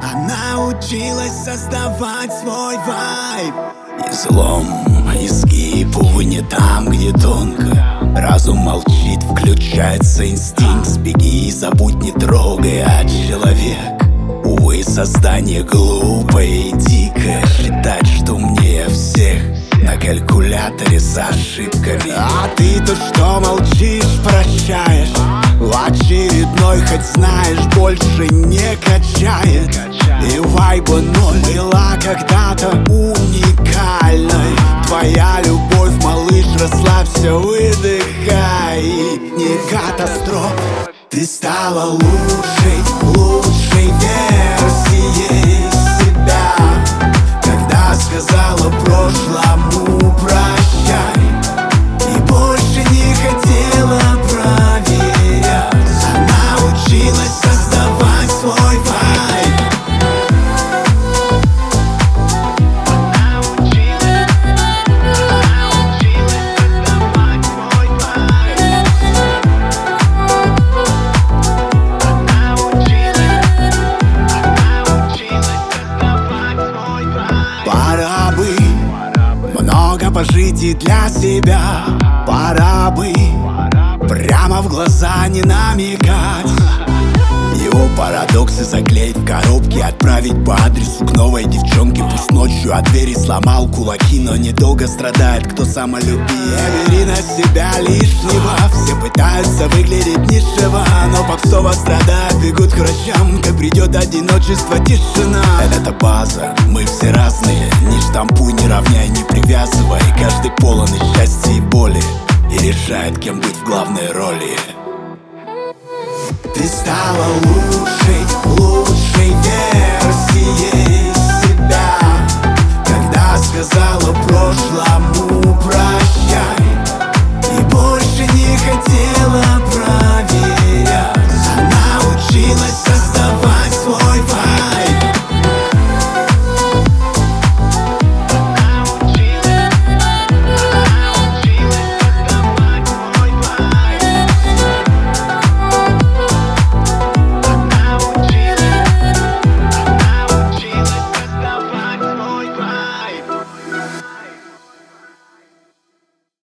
Она училась создавать свой вайб. Излом, изгиб, увы, не там, где тонко. Разум молчит, включается инстинкт. Сбеги и забудь, не трогай, а человек. Увы, создание глупое и дикое. Считать, что умнее всех на калькуляторе с ошибками. А ты-то что молчишь, прощаешь? В очередной, хоть знаешь, больше не качает. И вайба ноль была когда-то уникальной. Твоя любовь, малыш, расслабься, выдыхай. Не катастрофа, ты стала лучшей версией себя, когда сказала прошлому прощай и больше не хотела проверять. Она училась создавать свой вайб. Она училась создавать свой вайб. Она училась создавать свой вайб. Пора бы много пожить и для себя. Пора бы прямо в глаза не намекать. Его парадоксы заклеить в коробке, отправить по адресу к новой девчонке. Пусть ночью от двери сломал кулаки, но недолго страдает, кто самолюбие. Бери на себя лишнего, все пытаются выглядеть низшего, но попсово страдают, бегут к врачам, как придет одиночество, тишина. Это база, мы все разные, не штампуй, не равняй, не привязывай. Каждый полон и счастья, и боли, и решает, кем быть в главной роли. Ты стала лучшей